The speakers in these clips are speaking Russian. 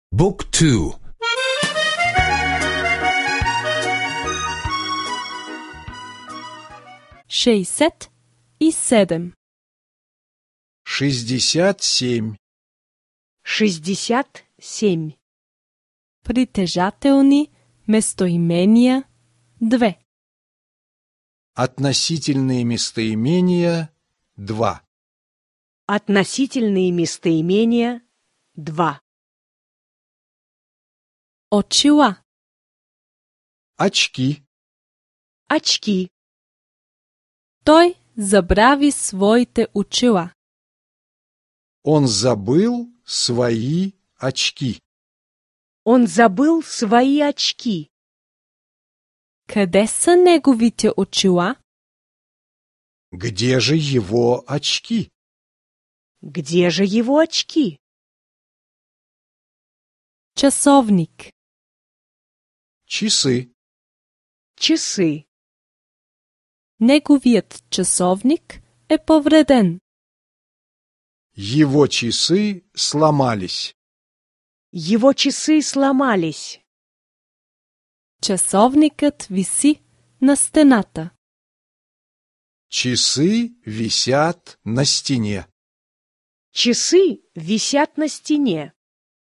Book 2. 67. 67. 67. Притежателни местоимения 2. Относительные местоимения 2. Относительные местоимения 2. Очила. Очки. Очки. Той забрави своите очила. Он забыл свои очки. Он забыл свои очки. Къде са неговите очила? Где же его очки? Где же его очки? Часовник. Часы. Часы. Неговият часовник е повреден. Его часы сломались. Его часы сломались. Часовникът виси на стената. Часы висят на стене. Часы висят на стене.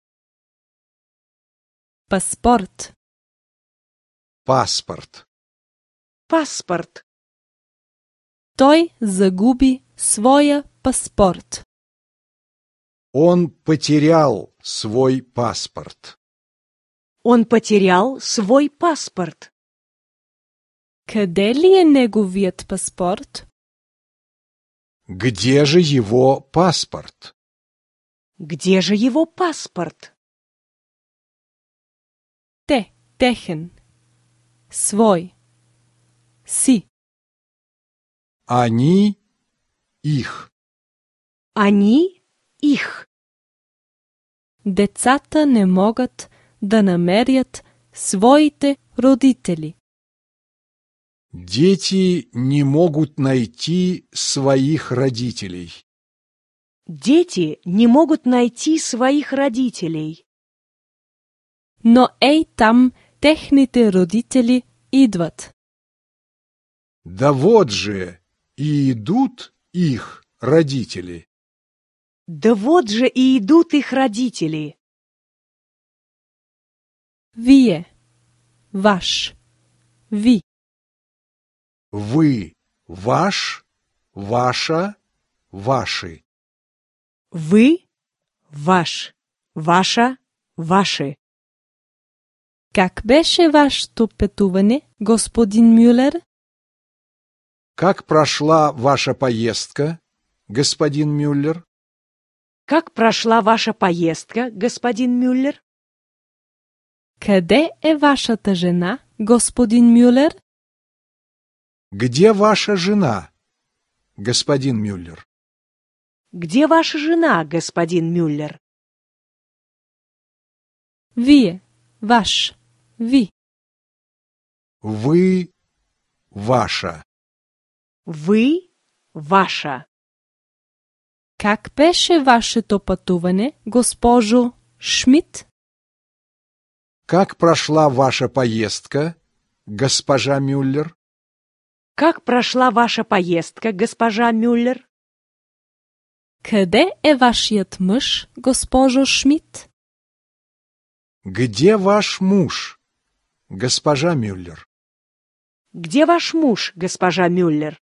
Паспорт. Паспорт. Паспорт. Той загуби своя паспорт. Он потерял свой паспорт. Он потерял свой паспорт. Къде ли е неговият паспорт? Где же его паспорт? Где же его паспорт? Те, техен. Свой. Си. Они, их. Они их. Децата не могат да намерят своите родители. Дети не могут найти своих родителей. Дети не могут найти своих родителей. Но ей там техните родители идват. Да вот же и идут их родители. Да вот же и идут их родители. Вие. Ваш. Ви. Вы, ваш, ваша, ваши. Вы, ваш, ваша, ваши. Как беше вашето пътуване, господин Мюлер? Как прошла ваша поездка, господин Мюллер? Как прошла ваша поездка, господин Мюллер? Къде е вашата жена, господин Мюлер? Где ваша жена, господин Мюллер? Где ваша жена, господин Мюллер? Вие. Ваш. Ви. Вы, ваша. Вы, ваша. Как беше вашето пътуване, госпожо Шмидт? Как прошла ваша поездка, госпожа Мюллер? Как прошла ваша поездка, госпожа Мюллер? Къде е вашият мъж, госпожо Шмидт? Где ваш муж, госпожа Мюллер? Где ваш муж, госпожа Мюллер?